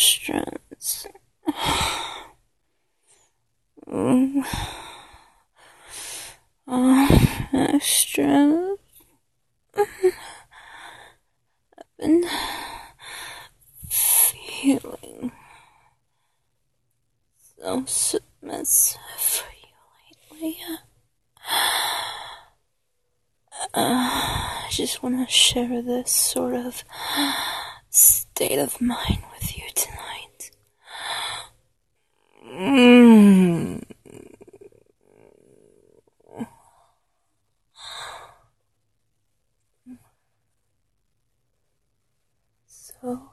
mistress. Mistress. I've been feeling so submissive for you lately. I just want to share this sort of state of mind with you tonight. So,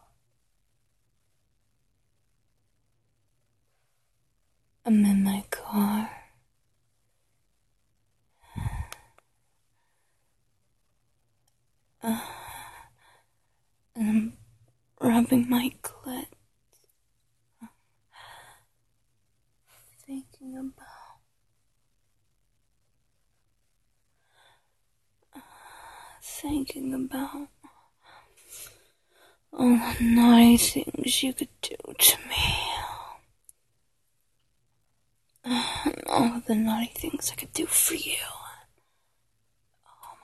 I'm in my car. And I'm rubbing my clit. Thinking about all the naughty things you could do to me. And all of the naughty things I could do for you. Oh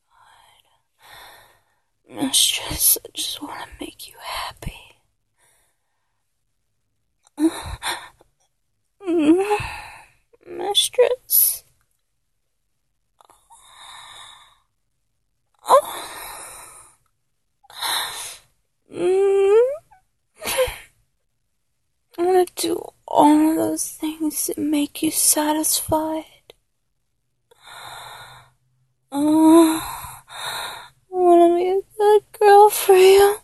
my god. Mistress, I just want to make you happy. Mistress. I want to do all of those things that make you satisfied. I want to be a good girl for you.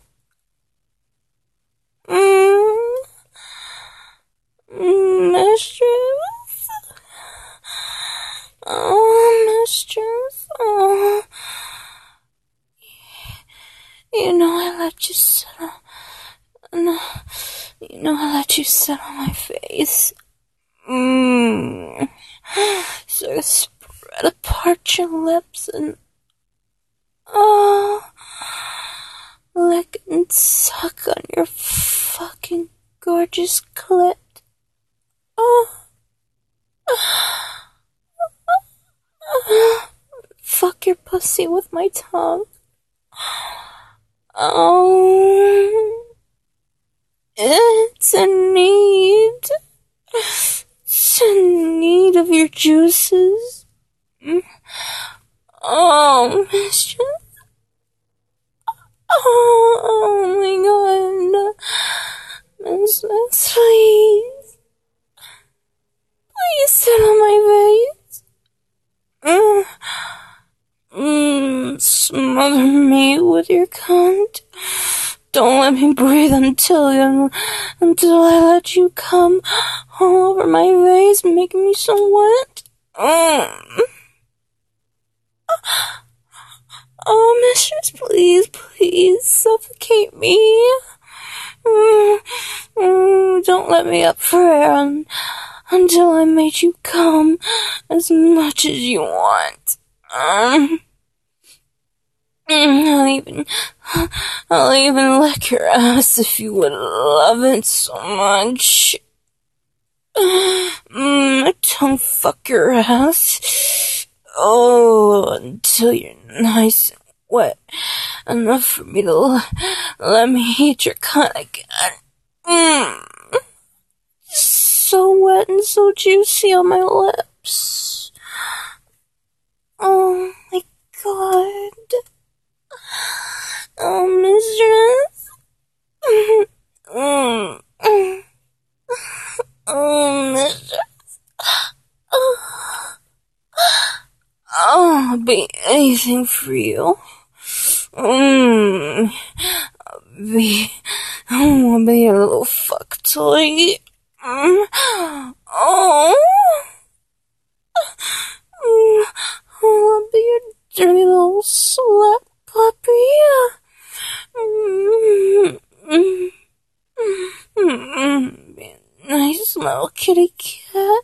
Mistress. Oh, mistress. Oh. You know I let you sit on... You know I let you sit on my face. So spread apart your lips and... lick and suck on your fucking gorgeous clit. Fuck your pussy with my tongue. It's a need. It's a need of your juices. Oh, mistress. Oh my god. Mistress, please. Please sit on my face. Smother me with your cunt. Don't let me breathe until I let you come all over my face, making me so wet. Oh, mistress, please suffocate me. Don't let me up for air until I made you come as much as you want. I'll even lick your ass if you would love it so much. Don't fuck your ass. Oh, until you're nice and wet enough for me to let me eat your cunt again. So wet and so juicy on my lips. Oh my god. Oh, mistress. Oh, mistress. I'll be anything for you. I'll be a little fuck toy. I'll be your dirty little slut puppy. Be a nice little kitty cat.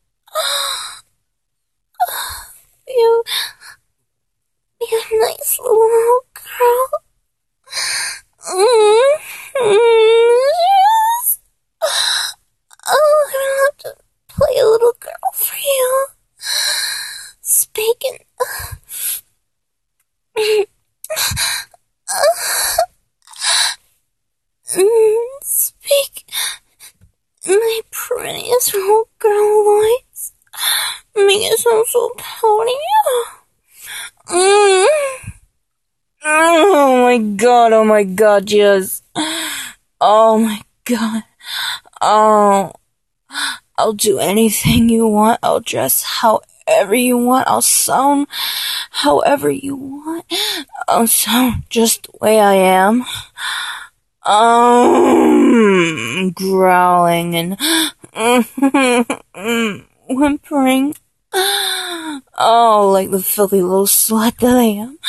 Be a nice little this little girl lies. Make it sound so pouty. Oh my god, yes. Oh my god. Oh, I'll do anything you want. I'll dress however you want. I'll sound however you want. I'll sound just the way I am. Growling and whimpering. Oh, like the filthy little slut that I am.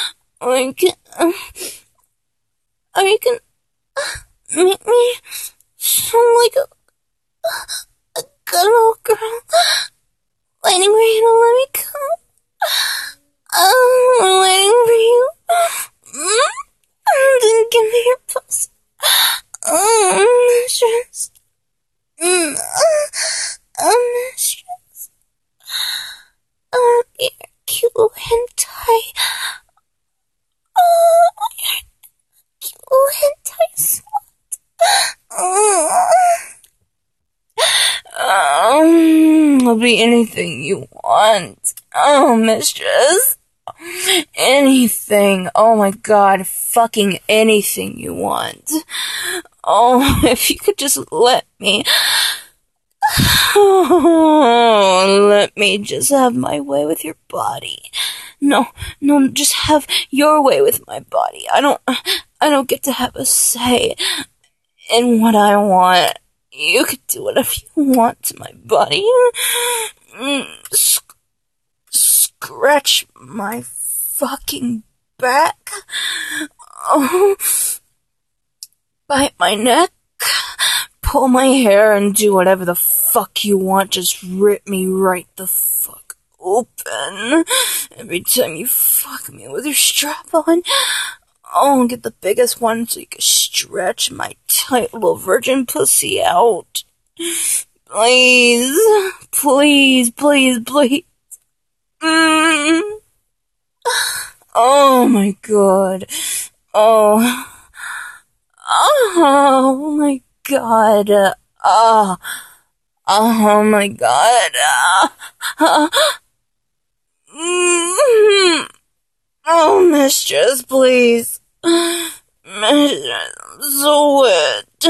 You can make me sound like a good old girl, waiting for you to let me come. I'm waiting for you. Then give me your pussy. Mistress. Mistress. You're cute little hentai. You're cute little hentai slut. I'll be anything you want. Oh, mistress. Anything. Oh my god, fucking anything you want. Oh, if you could just let me. Oh, let me just have my way with your body. No, just have your way with my body. I don't get to have a say in what I want. You could do whatever you want to my body. Scratch my fucking back. Oh, bite my neck. Pull my hair and do whatever the fuck you want. Just rip me right the fuck open. Every time you fuck me with your strap on. Oh, get the biggest one so you can stretch my tight little virgin pussy out. Please. Please, please, please. Oh my god. Oh my god. Oh my god. Oh, mistress, please. Mistress, I'm so wet.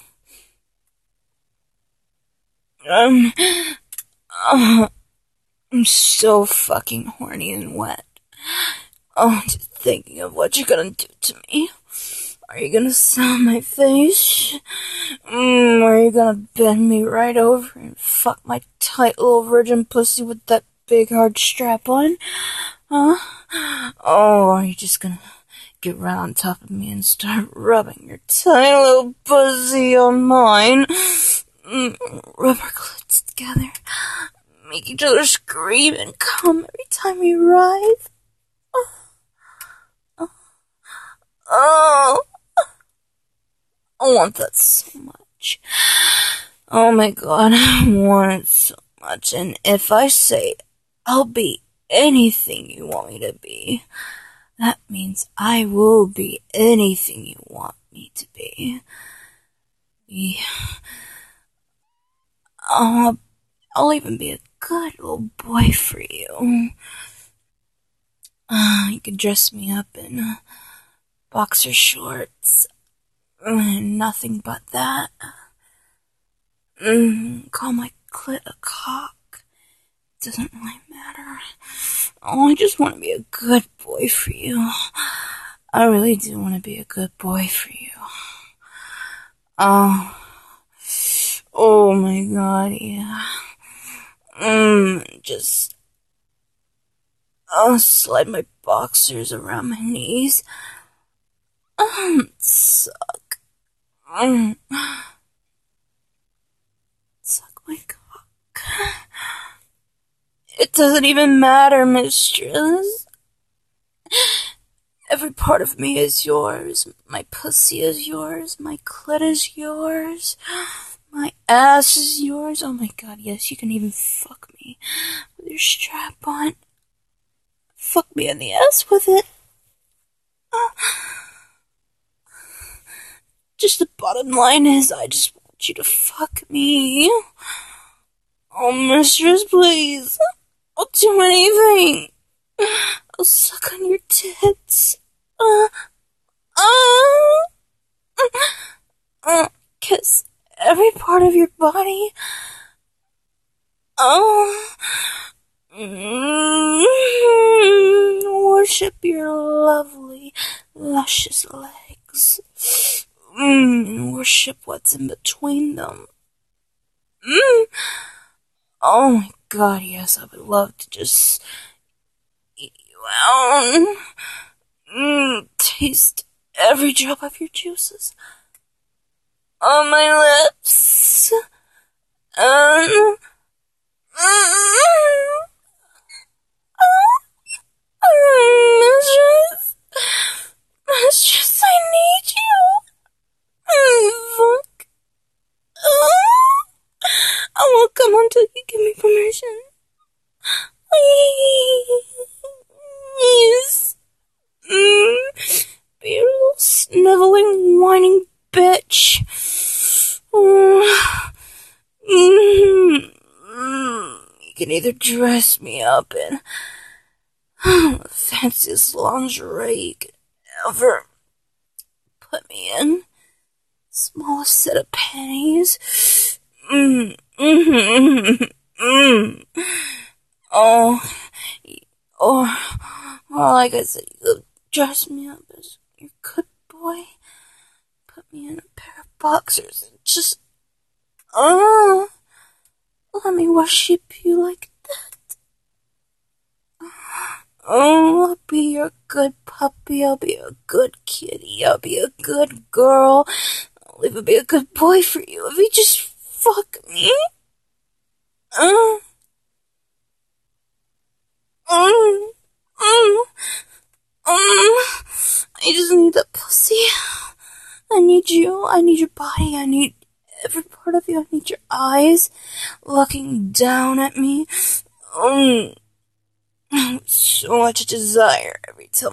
I'm so fucking horny and wet. Oh, just thinking of what you're gonna do to me. Are you gonna sound my face? Are you gonna bend me right over and fuck my tight little virgin pussy with that big hard strap on? Huh? Oh, are you just gonna get right on top of me and start rubbing your tiny little pussy on mine? Rub our clits together. Make each other scream and come every time we writhe. Oh, I want that so much. Oh my god, I want it so much. And if I say I'll be anything you want me to be, that means I will be anything you want me to be. I'll even be a good little boy for you. You could dress me up in boxer shorts. Nothing but that. Call my clit a cock. Doesn't really matter. Oh, I just want to be a good boy for you. I really do want to be a good boy for you. Oh my god, yeah. Just, I'll slide my boxers around my knees. Suck. Suck my cock. It doesn't even matter, mistress. Every part of me is yours. My pussy is yours. My clit is yours. My ass is yours. Oh my god, yes, you can even fuck me with your strap on. Fuck me in the ass with it. Just the bottom line is, I just want you to fuck me. Oh, mistress, please. I'll do anything. I'll suck on your tits. Uh, Kiss every part of your body. Oh. Worship your lovely, luscious legs. Worship what's in between them. Oh my god, yes, I would love to just eat you out. Taste every drop of your juices on my lips. Mistress, mistress, I need you. Fuck. I won't come until you give me permission. Please. Beautiful, sniveling, whining bitch. You can either dress me up in the fanciest lingerie you could ever put me in, smallest set of panties. Oh, or like I said, you could dress me up as your good boy, put me in a pair of boxers, and just, let me worship you like that. Oh, I'll be your good puppy, I'll be a good kitty, I'll be a good girl, I'll even be a good boy for you if you just fuck me. I just need that pussy. I need you, I need your body, I need every part of you, I need your eyes looking down at me. So much desire every time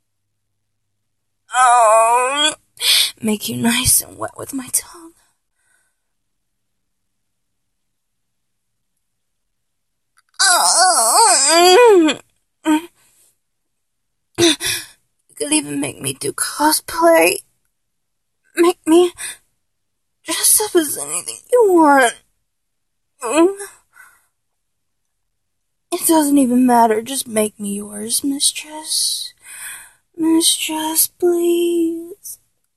I make you nice and wet with my tongue. You could even make me do cosplay. Make me dress up as anything you want. It doesn't even matter, just make me yours, mistress. Mistress, please.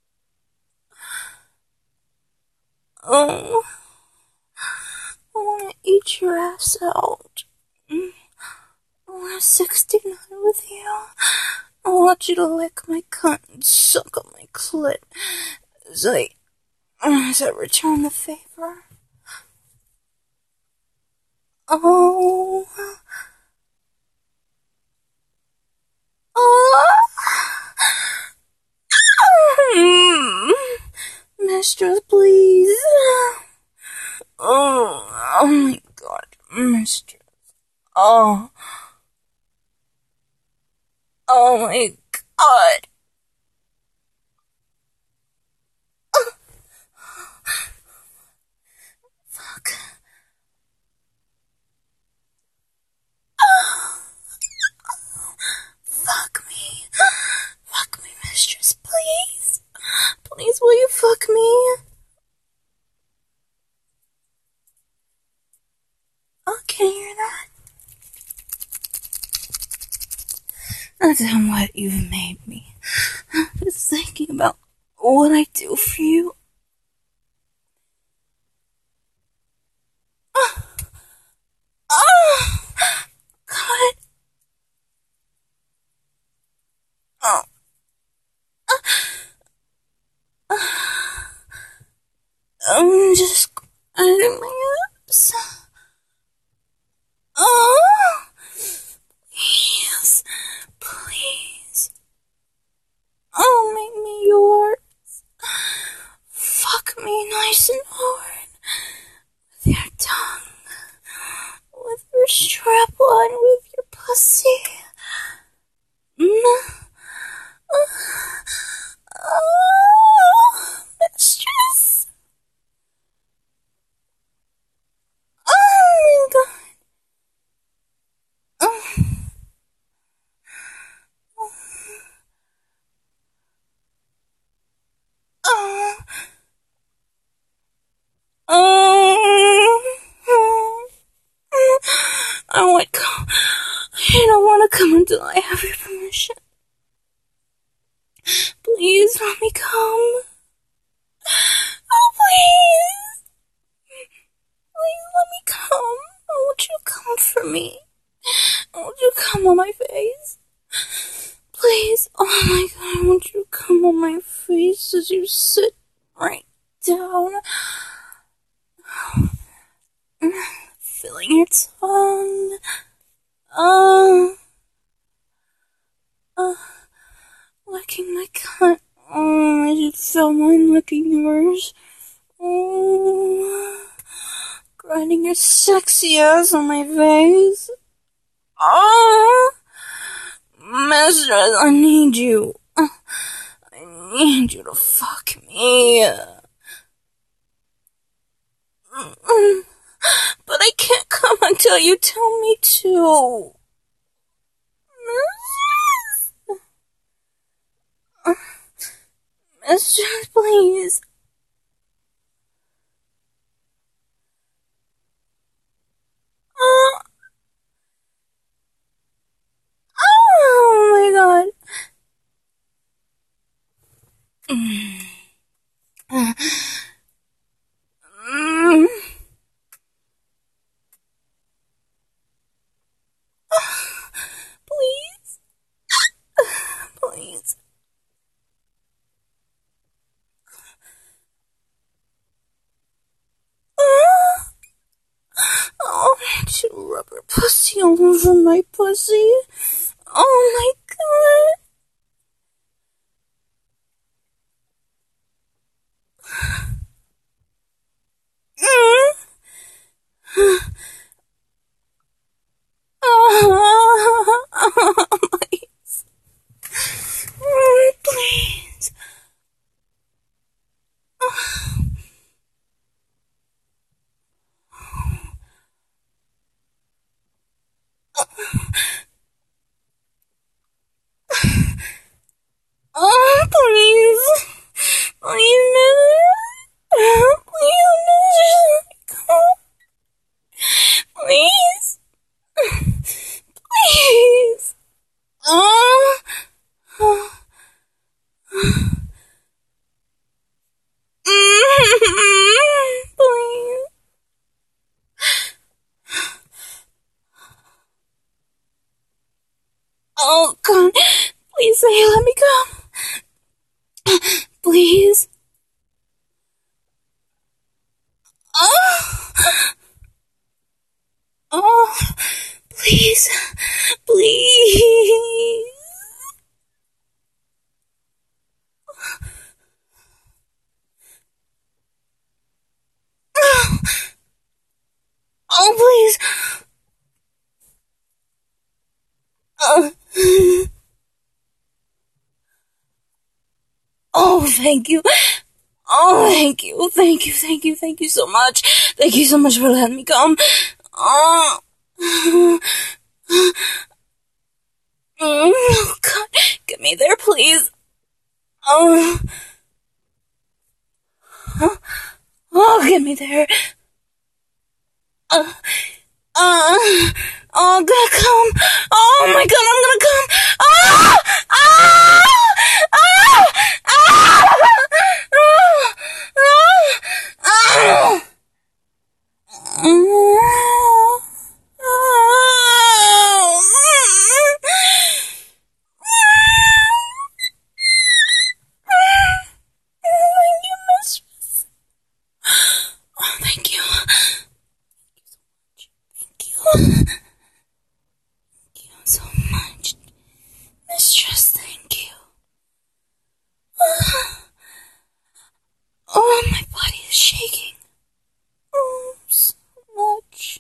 Oh, I wanna eat your ass out. I wanna 69 with you. I want you to lick my cunt and suck on my clit as I return the favor. Oh. Mistress, please. Oh my god, mistress. Oh my god. Fuck. Fuck me. Fuck me, mistress, please. Please, will you fuck me? Oh, can you hear that? That's how what you've made me. Just thinking about what I do for you. God. I'm just grinding my lips. Please, please. Make me yours. Fuck me nice and hard with your tongue, with your strap-on, with your pussy. Mistress. Please let me come. Oh, please. Please let me come. Won't you come for me? Won't you come on my face? Please, oh my god, won't you come on my face as you sit right down? Feeling your tongue. Licking my cunt. Oh, I just feel mine licking yours. Oh, grinding your sexy ass on my face. Oh, mistress, I need you. I need you to fuck me. But I can't come until you tell me to. Mistress, please. Oh my god. Please. Please. Oh, you rubber pussy all over my pussy. Oh my god. Please. Please. Oh, please. Please, no. Please, no. Please. Please. Oh. Please. Oh, God. Please say let me come. Please. Oh, please. Please. Oh, please. Oh, thank you. Oh, thank you. Thank you. Thank you. Thank you so much. Thank you so much for letting me come. Oh. Oh, God. Get me there, please. Oh. Oh, get me there. Oh, God, come. Oh, my God, I'm gonna come. Ah! Ah! Ah! Ah! Ah! Thank you. Thank you so much, mistress. Thank you. Oh, my body is shaking. Oh, so much.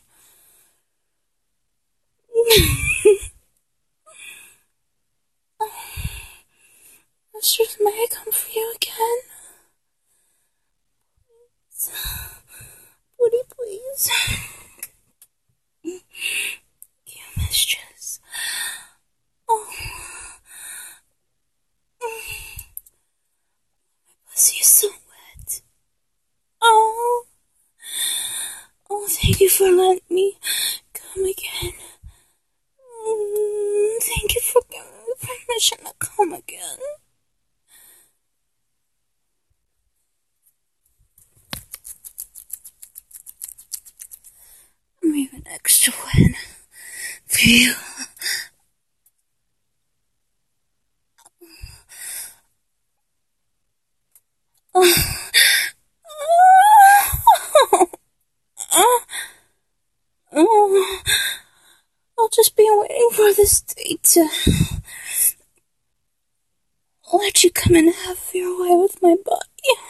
Mistress, may I come for you again? Would you please? You, mistress. Oh. My pussy is so wet. Oh. Oh, thank you for letting me come again. Thank you for giving me permission to come again. you. I'll just be waiting for this day to let you come and have your way with my body.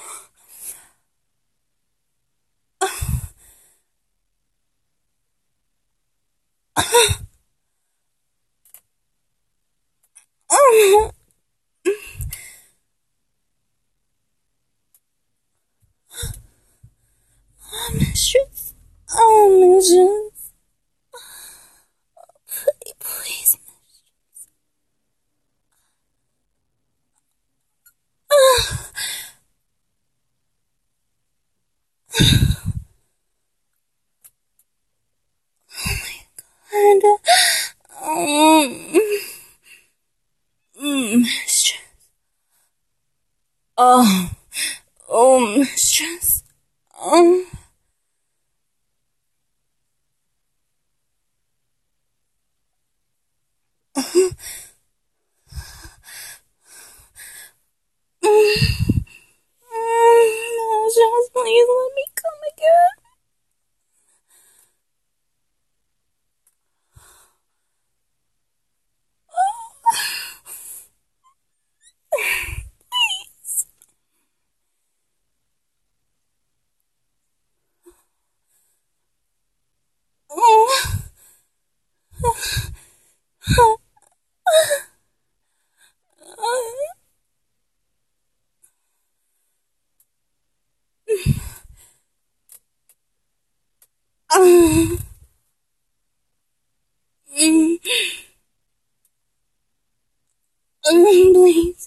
Mistress. Oh, mistress. Please, and, mistress. Mistress. Mistress, please let me come again. Please.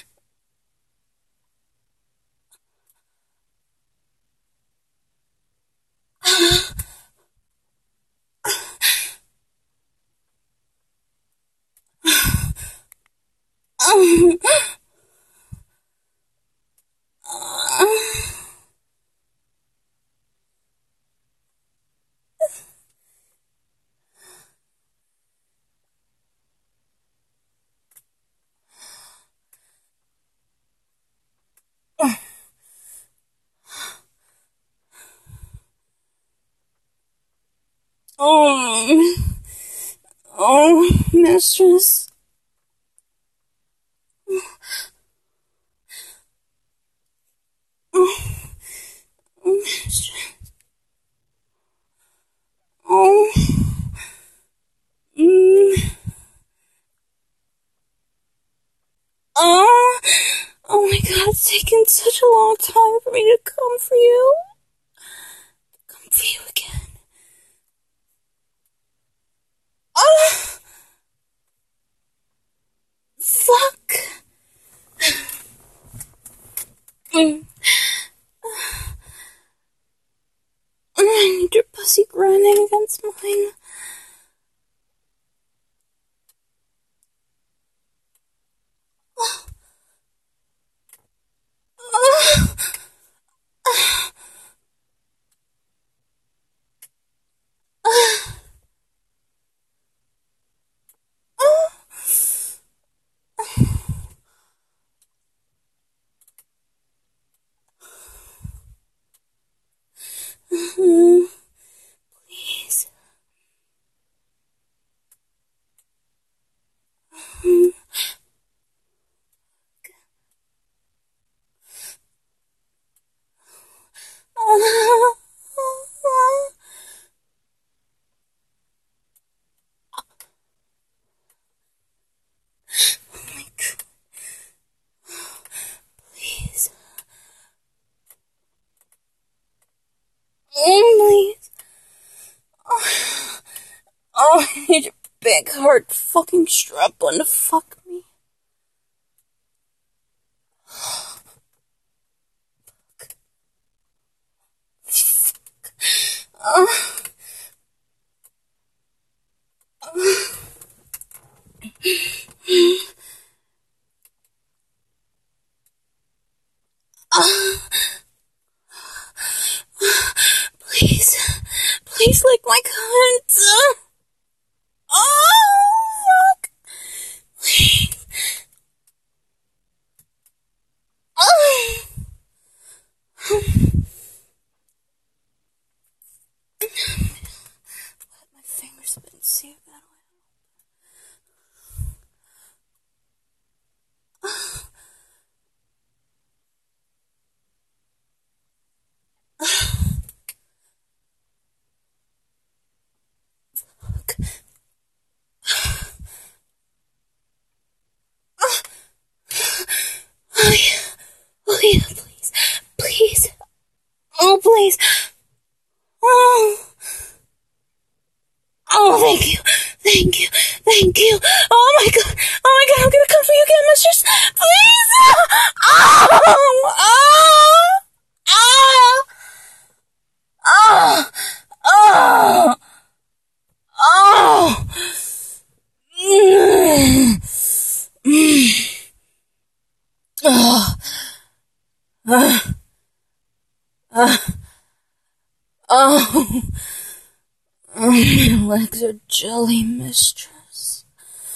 Mistress. Mistress. Oh my god, it's taken such a long time for me to come for you. Come for you again. Fuck. I need your pussy grinding against mine. Please. Please. Please. I need your big hard fucking strap on to fuck me. Please lick my cunt. milk. Oh yeah, please, please, oh please, oh, oh thank you, oh my god, I'm gonna come for you again, mistress, please, oh, oh, oh, oh, oh, oh, oh, my legs are jelly, mistress.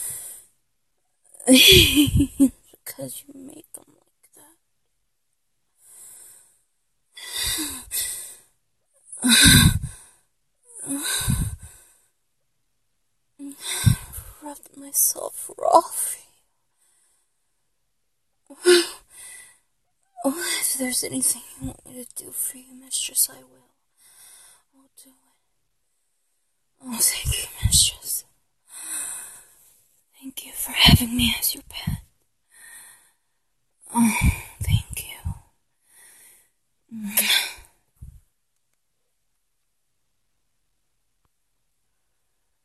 Because you made them like that. Rubbed myself raw for you. Oh, if there's anything you want me to do for you, mistress, I will. I'll do it. Oh, thank you, mistress. Thank you for having me as your pet. Oh.